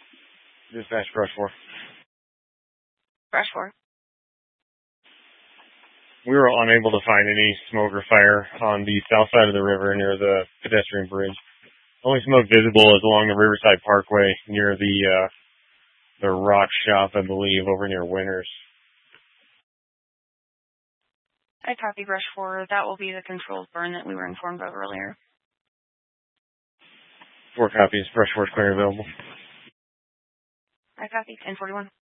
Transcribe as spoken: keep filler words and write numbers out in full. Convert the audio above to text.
Dispatch brush four. Brush four. We were unable to find any smoke or fire on the south side of the river near the pedestrian bridge. Only smoke visible is along the Riverside Parkway near the uh, the rock shop, I believe, over near Winters. I copy brush four. That will be the controlled burn that we were informed of earlier. Four copies. Brush four is clear available. I copy. ten forty-one.